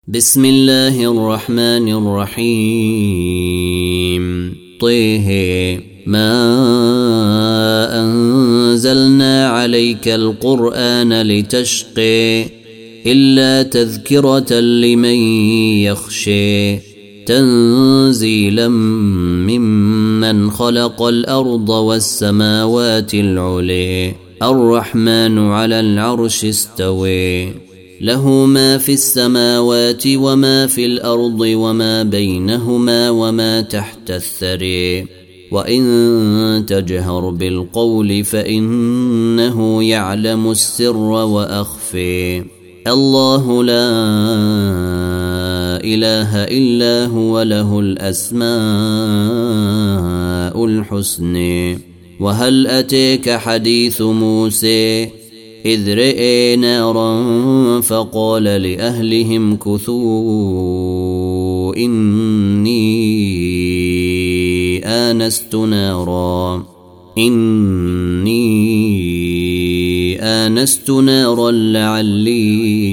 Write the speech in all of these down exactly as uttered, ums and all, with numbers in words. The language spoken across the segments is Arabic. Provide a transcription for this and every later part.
بسم الله الرحمن الرحيم طه ما أنزلنا عليك القرآن لتشقي إلا تذكرة لمن يخشي تنزيلا ممن خلق الأرض والسماوات العلي الرحمن على العرش استوي له ما في السماوات وما في الأرض وما بينهما وما تحت الثري وإن تجهر بالقول فإنه يعلم السر وأخفي الله لا إله إلا هو له الأسماء الحسنى وهل أتيك حديث موسى إذ رئي نارا فقال لأهلهم كثوا إني آنست نارا إني آنست نارا لعلي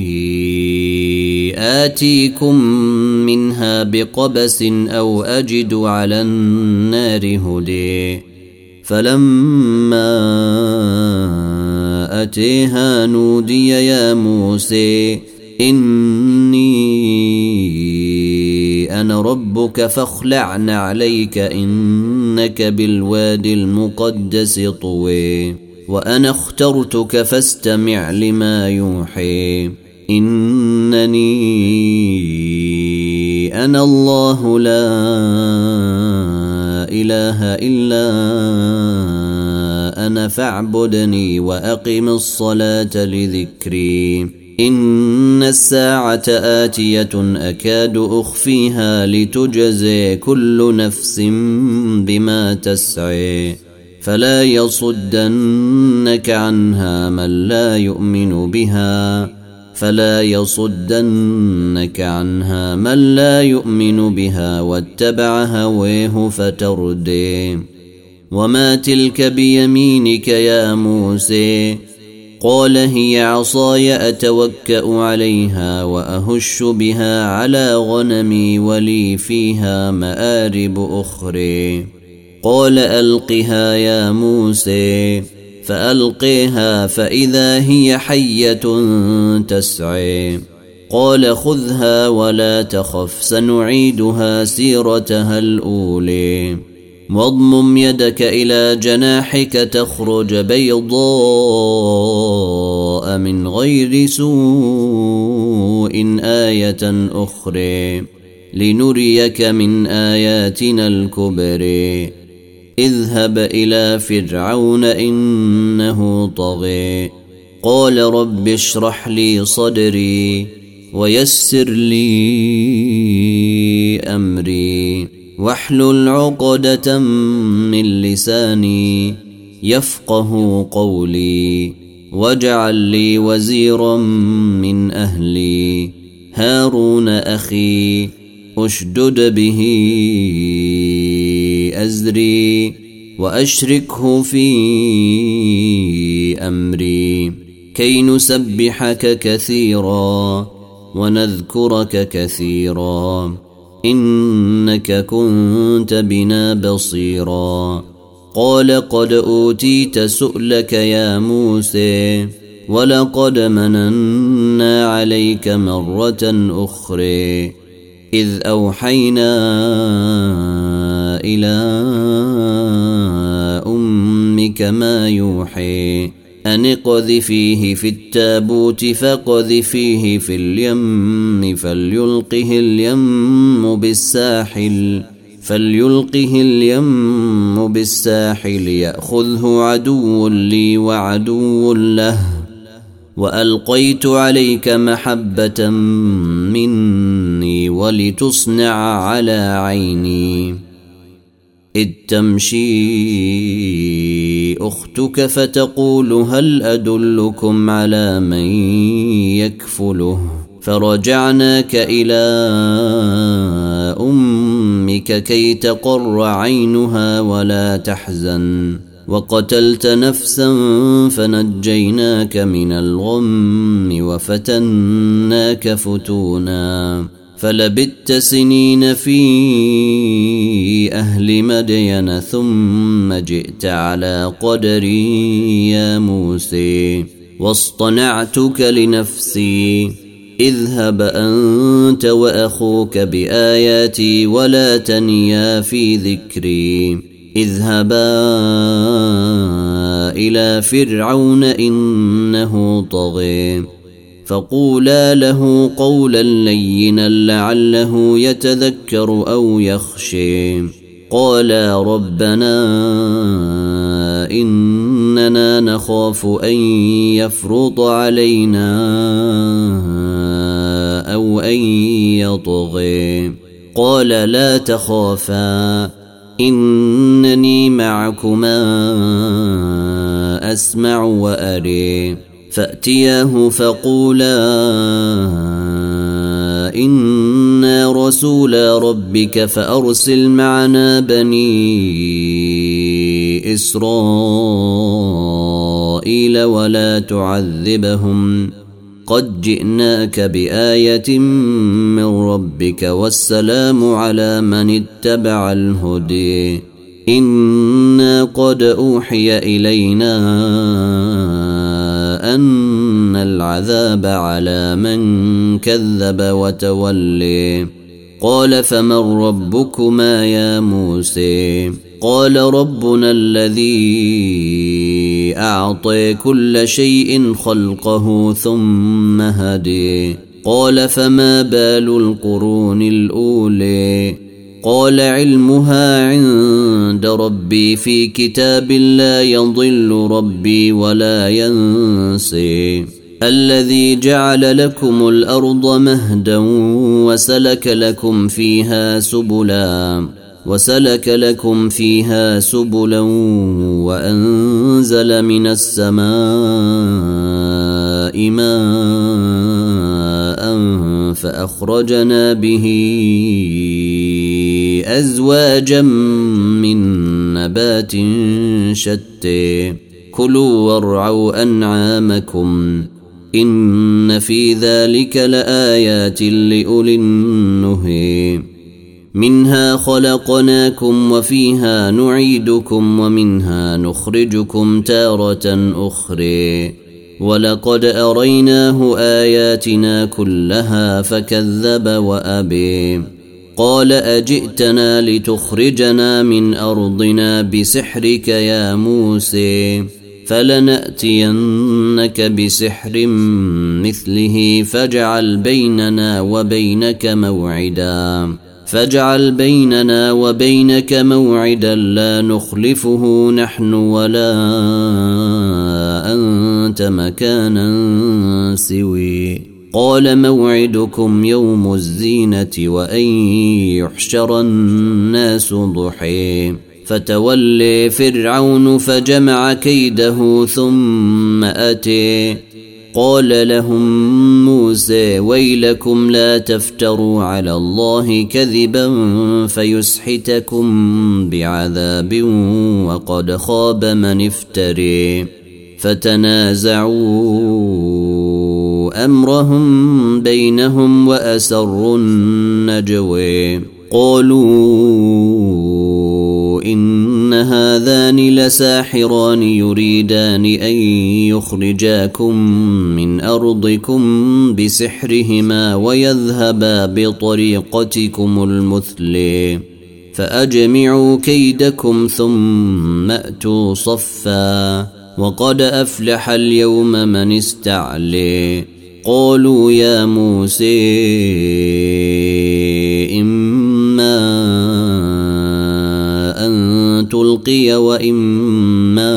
آتيكم منها بقبس أو أجد على النار هدي فلما أتيها نودي يا موسى إني أنا ربك فاخلع عليك إنك بالوادي المقدس طوي وأنا اخترتك فاستمع لما يوحي إنني أنا الله لا إله إلا أنا فاعبدني وأقم الصلاة لذكري إن الساعة آتية أكاد أخفيها لتجزي كل نفس بما تسعي فلا يصدنك عنها من لا يؤمن بها فلا يصدنك عنها من لا يؤمن بها واتبع هويه فتردي وما تلك بيمينك يا موسى قال هي عصاي أتوكأ عليها وأهش بها على غنمي ولي فيها مآرب أخرى قال ألقها يا موسى فألقيها فإذا هي حية تسعي قال خذها ولا تخف سنعيدها سيرتها الأولى واضمم يدك إلى جناحك تخرج بيضاء من غير سوء آية أخرى لنريك من آياتنا الكبرى اذهب إلى فرعون إنه طغى قال رب اشرح لي صدري ويسر لي أمري واحلل عقدة من لساني يفقه قولي واجعل لي وزيرا من أهلي هارون أخي أشدد به أزري وأشركه في أمري كي نسبحك كثيرا ونذكرك كثيرا إنك كنت بنا بصيرا قال قد أوتيت سؤلك يا موسى ولقد مننا عليك مرة أخرى إذ أوحينا إلى أمك ما يوحي أن اقذفيه في التابوت فاقذفيه في اليم فليلقه اليم بالساحل فليلقه اليم بالساحل يأخذه عدو لي وعدو له وألقيت عليك محبة مني ولتصنع على عيني إذ تمشي أختك فتقول هل أدلكم على من يكفله فرجعناك إلى أمك كي تقر عينها ولا تحزن وقتلت نفسا فنجيناك من الغم وفتناك فتونا فلبثت سنين في أهل مدين ثم جئت على قدري يا موسى واصطنعتك لنفسي اذهب أنت وأخوك بآياتي ولا تنيا في ذكري اذهبا إلى فرعون إنه طغى فقولا له قولا لينا لعله يتذكر أو يخشى قالا ربنا إننا نخاف أن يفرط علينا أو أن يطغى قال لا تخافا إنني معكما أسمع وأري فأتياه فقولا إنا رسولا ربك فأرسل معنا بني إسرائيل ولا تعذبهم قد جئناك بآية من ربك والسلام على من اتبع الهدي إنا قد أوحي إلينا أن العذاب على من كذب وتولي قال فمن ربكما يا موسى قال ربنا الذي أعطى كل شيء خلقه ثم هدي قال فما بال القرون الأولى قال علمها عند ربي في كتاب لا يضل ربي ولا ينسي الذي جعل لكم الأرض مهدا وسلك لكم فيها سبلا وسلك لكم فيها سبلا وأنزل من السماء ماء فأخرجنا به أزواجا من نبات شتى كلوا وارعوا أنعامكم إن في ذلك لآيات لأولي النهي منها خلقناكم وفيها نعيدكم ومنها نخرجكم تارة أخرى ولقد أريناه آياتنا كلها فكذب وأبي قال أجئتنا لتخرجنا من أرضنا بسحرك يا موسى فلنأتينك بسحر مثله فاجعل بيننا وبينك موعدا فاجعل بيننا وبينك موعدا لا نخلفه نحن ولا أنت مكانا سوي قال موعدكم يوم الزينة وأن يحشر الناس ضحى فتولي فرعون فجمع كيده ثم أتي قال لهم موسى ويلكم لا تفتروا على الله كذبا فيسحتكم بعذاب وقد خاب من افتري فتنازعوا أمرهم بينهم وأسروا النجوى قالوا إن هذان لساحران يريدان أن يخرجاكم من أرضكم بسحرهما ويذهبا بطريقتكم المثلى فأجمعوا كيدكم ثم أتوا صفا وقد أفلح اليوم من استعلي قالوا يا موسى إما أن تلقي وإما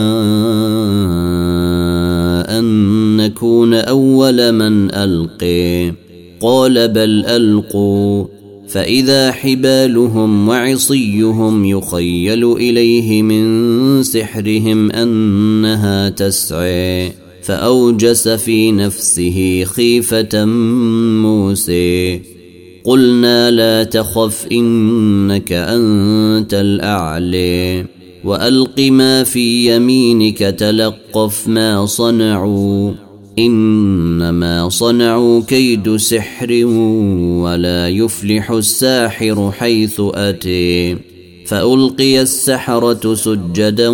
أن نكون أول من ألقي قال بل ألقوا فإذا حبالهم وعصيهم يخيل إليه من سحرهم أنها تسعى فأوجس في نفسه خيفة موسى قلنا لا تخف إنك أنت الأعلى وألق ما في يمينك تلقف ما صنعوا إنما صنعوا كيد سحر ولا يفلح الساحر حيث أتي فألقي السحرة سجدا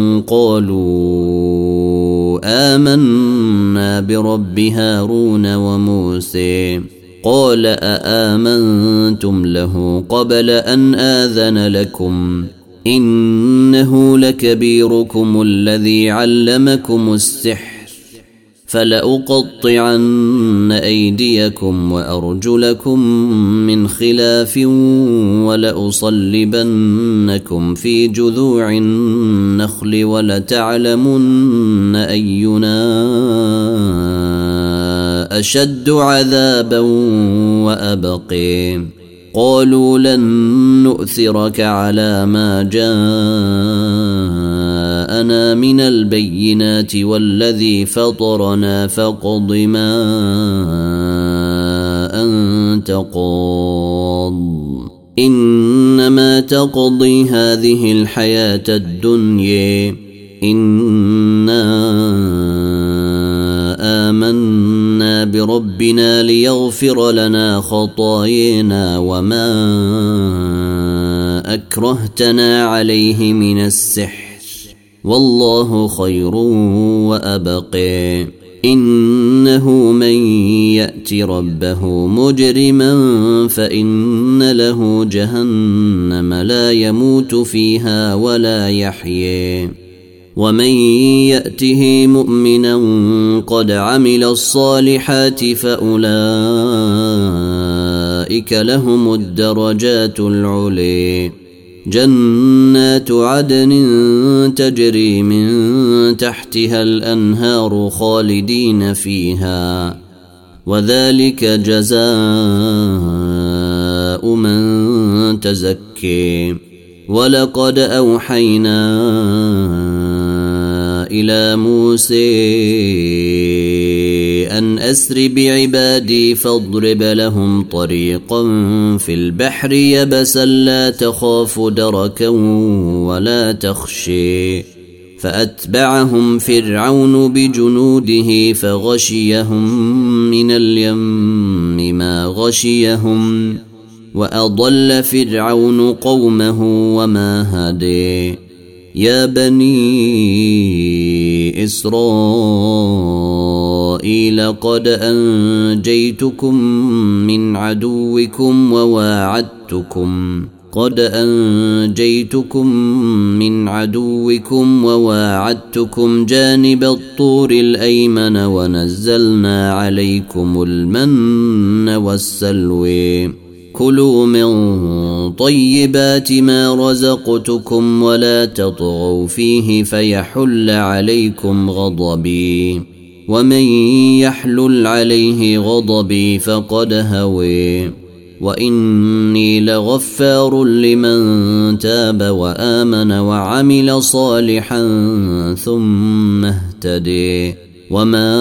قالوا آمنا برب هارون وموسى قال أآمنتم له قبل أن آذن لكم إنه لكبيركم الذي علمكم السحر فلأقطعن أيديكم وأرجلكم من خلاف ولأصلبنكم في جذوع النخل ولتعلمن أينا أشد عذابا وأبقي قالوا لن نؤثرك على ما جاءنا من البينات والذي فطرنا فاقض ما أنت قاض إنما تقضي هذه الحياة الدنيا إنا آمنا بربنا ليغفر لنا خطايانا وما أكرهتنا عليه من السحر والله خير وأبقى إنه من يأت ربه مجرما فإن له جهنم لا يموت فيها ولا يحيى ومن يأته مؤمنا قد عمل الصالحات فأولئك لهم الدرجات العلي جنات عدن تجري من تحتها الأنهار خالدين فيها وذلك جزاء من تزكي ولقد أوحينا إلى موسى أن أسر بعبادي فاضرب لهم طريقا في البحر يبسا لا تخاف دركا ولا تخشي فأتبعهم فرعون بجنوده فغشيهم من اليم ما غشيهم وأضل فرعون قومه وما هدي يا بني إسرائيل قد أنجيتكم من عدوكم وواعدتكم قد أنجيتكم من عدوكم وواعدتكم جانب الطور الأيمن ونزلنا عليكم المن والسلوى كلوا من طيبات ما رزقتكم ولا تطغوا فيه فيحل عليكم غضبي ومن يحلل عليه غضبي فقد هوي وإني لغفار لمن تاب وآمن وعمل صالحا ثم اهتدي وما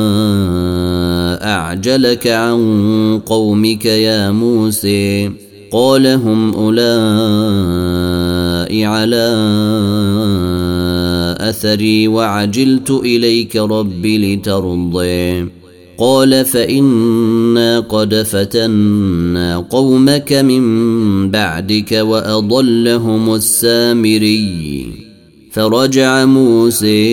أعجلك عن قومك يا موسى قال هم أولئك على أثري وعجلت إليك رب لترضي قال فإنا قد فتنا قومك من بعدك وأضلهم السامري فرجع موسى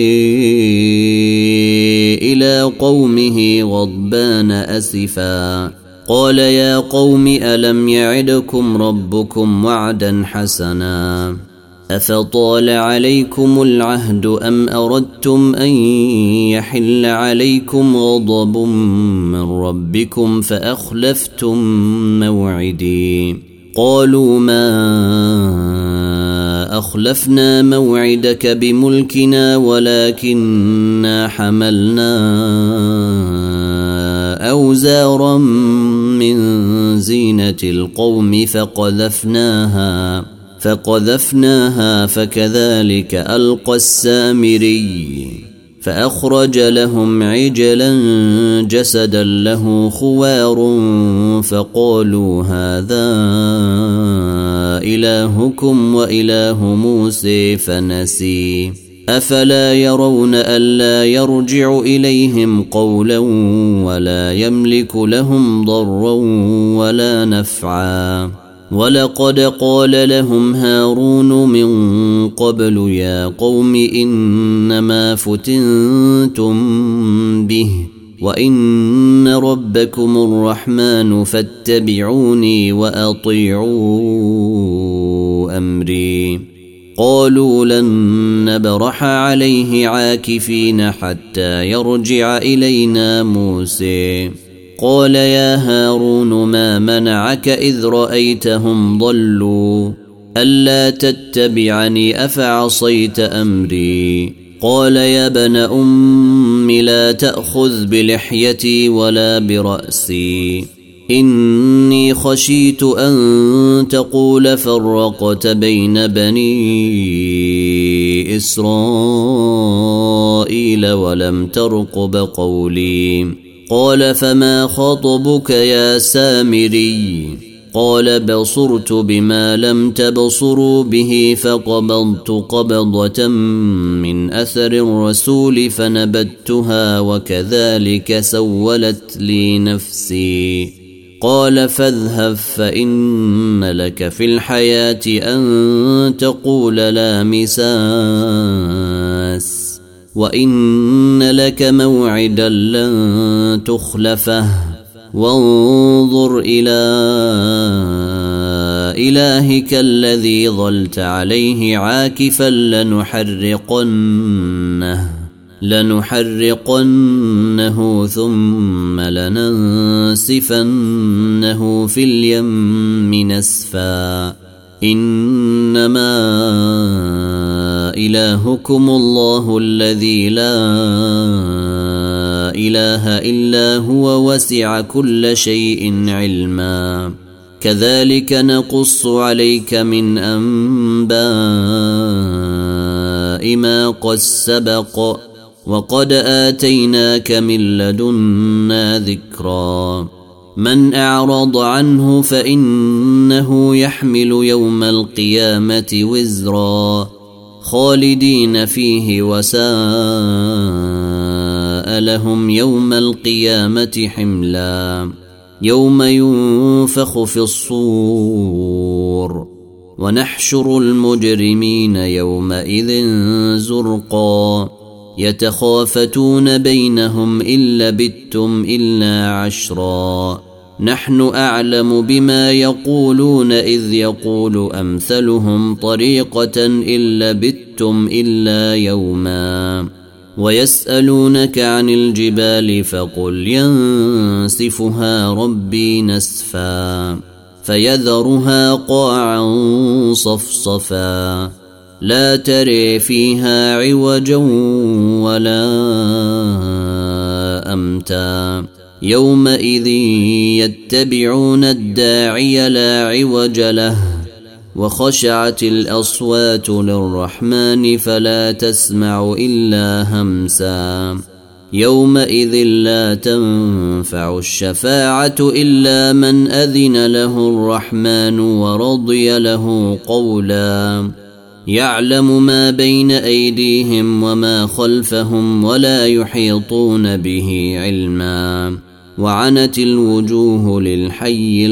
إلى قومه غضبان أسفا قال يا قوم ألم يعدكم ربكم وعدا حسنا أفطال عليكم العهد أم أردتم أن يحل عليكم غضب من ربكم فأخلفتم موعدي قالوا ما أخلفنا موعدك بملكنا ولكننا حملنا أوزارا من زينة القوم فقذفناها فقذفناها فكذلك ألقى السامري فأخرج لهم عجلا جسدا له خوار فقالوا هذا إلهكم وإله موسى فنسي أفلا يرون ألا يرجع إليهم قولا ولا يملك لهم ضرا ولا نفعا ولقد قال لهم هارون من قبل يا قوم إنما فتنتم به وإن ربكم الرحمن فاتبعوني وأطيعوا أمري قالوا لن نبرح عليه عاكفين حتى يرجع إلينا موسى قال يا هارون ما منعك إذ رأيتهم ضلوا ألا تتبعني أفعصيت أمري قال يا ابن أم لا تأخذ بلحيتي ولا برأسي إني خشيت أن تقول فرقت بين بني إسرائيل ولم ترقب قولي قال فما خطبك يا سامري قال بصرت بما لم تبصروا به فقبضت قبضة من أثر الرسول فنبتها وكذلك سولت لي نفسي قال فاذهب فإن لك في الحياة أن تقول لا مساس وإن لك موعدا لن تخلفه وانظر إلى إلهك الذي ظلت عليه عاكفا لنحرقنه لنحرقنه ثم لننسفنه في اليم نسفا إنما إلهكم الله الذي لا إله إلا هو وسع كل شيء علما كذلك نقص عليك من أنباء ما قد سبق وقد آتيناك من لدنا ذكرا من أعرض عنه فإنه يحمل يوم القيامة وزرا خالدين فيه وساء لهم يوم القيامة حملا يوم ينفخ في الصور ونحشر المجرمين يومئذ زرقا يتخافتون بينهم إن لبثتم إلا عشرا نحن أعلم بما يقولون إذ يقول أمثلهم طريقة إن لبثتم إلا يوما ويسألونك عن الجبال فقل ينسفها ربي نسفا فيذرها قاعا صفصفا لا تري فيها عوجا ولا أمتا يومئذ يتبعون الداعي لا عوج له وخشعت الأصوات للرحمن فلا تسمع إلا همسا يومئذ لا تنفع الشفاعة إلا من أذن له الرحمن ورضي له قولا يعلم ما بين أيديهم وما خلفهم ولا يحيطون به علما وعنت الوجوه للحي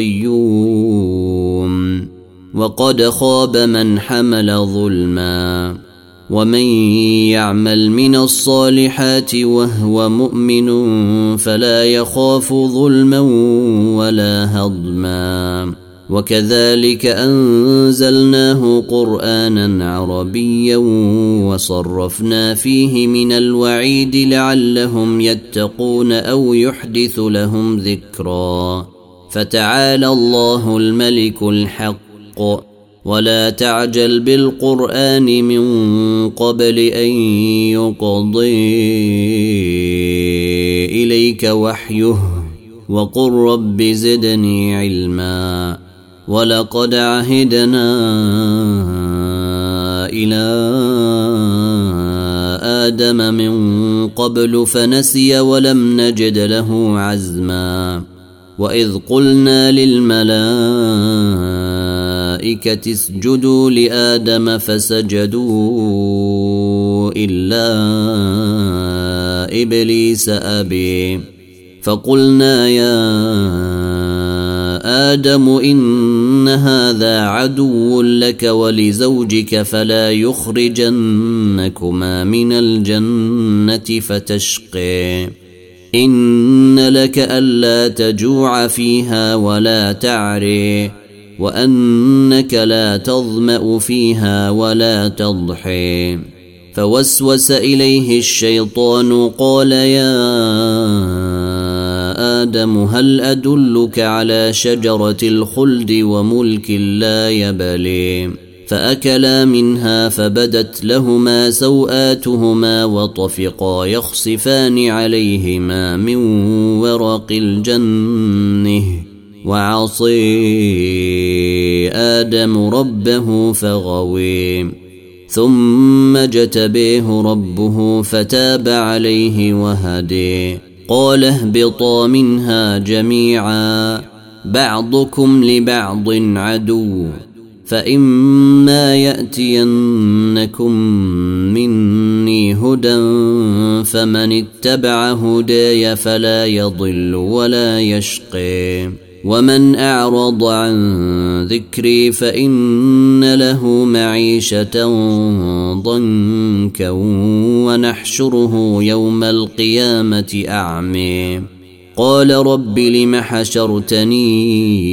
القيوم وقد خاب من حمل ظلما ومن يعمل من الصالحات وهو مؤمن فلا يخاف ظلما ولا هضما وكذلك أنزلناه قرآنا عربيا وصرفنا فيه من الوعيد لعلهم يتقون أو يحدث لهم ذكرا فتعالى الله الملك الحق ولا تعجل بالقرآن من قبل أن يقضي إليك وحيه وقل رب زدني علما ولقد عهدنا إلى آدم من قبل فنسي ولم نجد له عزما وإذ قلنا للملائكة اسجدوا لآدم فسجدوا إلا إبليس أبي فقلنا يا آدم إن هذا عدو لك ولزوجك فلا يخرجنكما من الجنة فتشقي إن لك ألا تجوع فيها ولا تعري وأنك لا تظمأ فيها ولا تضحي فوسوس إليه الشيطان قال يا آدم هل أدلك على شجرة الخلد وملك لا يبلي فأكلا منها فبدت لهما سوآتهما وطفقا يخصفان عليهما من ورق الجنة وعصي آدم ربه فغوي ثم اجتبيه ربه فتاب عليه وهدي قال اهبطا منها جميعا بعضكم لبعض عدو فإما يأتينكم مني هدى فمن اتبع هداي فلا يضل ولا يشقي ومن أعرض عن ذكري فإن له معيشة ضنكا ونحشره يوم القيامة أعمي قال رب لم حشرتني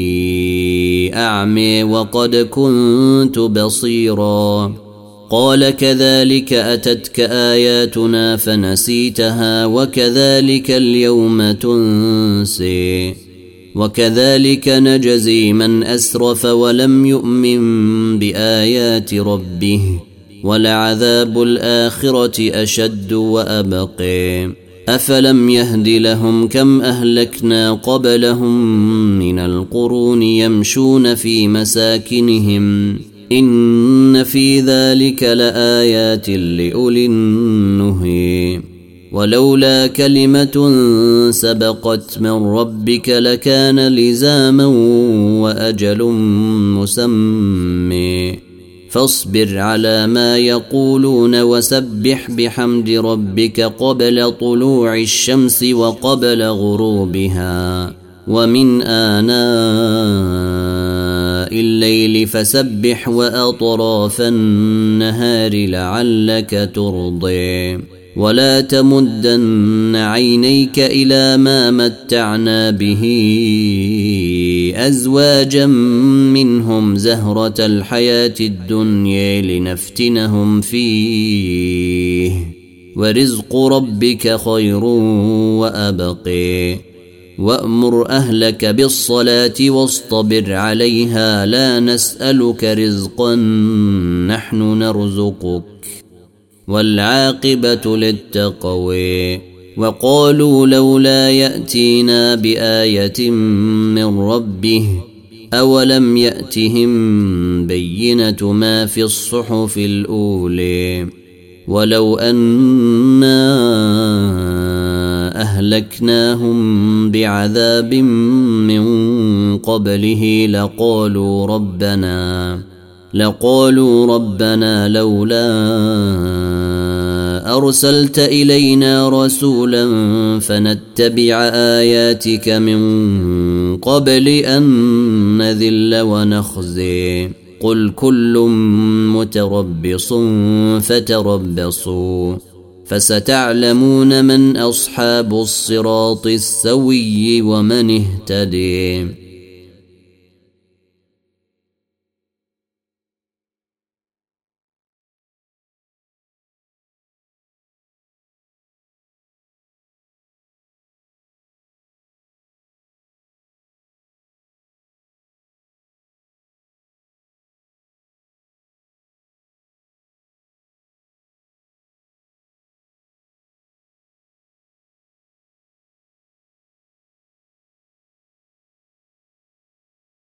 أعمي وقد كنت بصيرا قال كذلك أتتك آياتنا فنسيتها وكذلك اليوم تنسي وكذلك نجزي من أسرف ولم يؤمن بآيات ربه ولعذاب الآخرة أشد وأبقي أفلم يهد لهم كم أهلكنا قبلهم من القرون يمشون في مساكنهم إن في ذلك لآيات لأولي النهي ولولا كلمة سبقت من ربك لكان لزاما وأجل مسمى فاصبر على ما يقولون وسبح بحمد ربك قبل طلوع الشمس وقبل غروبها ومن آناء الليل فسبح وأطراف النهار لعلك ترضي ولا تمدن عينيك إلى ما متعنا به أزواجا منهم زهرة الحياة الدنيا لنفتنهم فيه ورزق ربك خير وأبقي وأمر أهلك بالصلاة واصطبر عليها لا نسألك رزقا نحن نرزقك والعاقبة للتقوى وقالوا لولا يأتينا بآية من ربه أولم يأتهم بينة ما في الصحف الأولى ولو أنا أهلكناهم بعذاب من قبله لقالوا ربنا لقالوا ربنا لولا أرسلت إلينا رسولا فنتبع آياتك من قبل أن نذل ونخزي قل كل متربص فتربصوا فستعلمون من أصحاب الصراط السوي ومن اهتدي